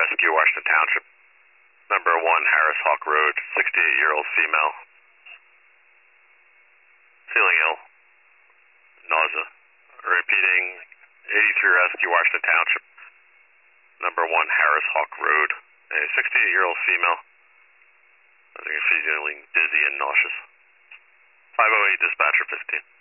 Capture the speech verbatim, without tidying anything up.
Rescue, Washington Township. Number one, Harris Hawk Road, sixty-eight-year-old female. Feeling ill. Nausea. Repeating, eighty-three Rescue, Washington Township. Number one, Harris Hawk Road. A sixty-eight-year-old female. I think she's feeling dizzy and nauseous. five oh eight, dispatcher fifteen.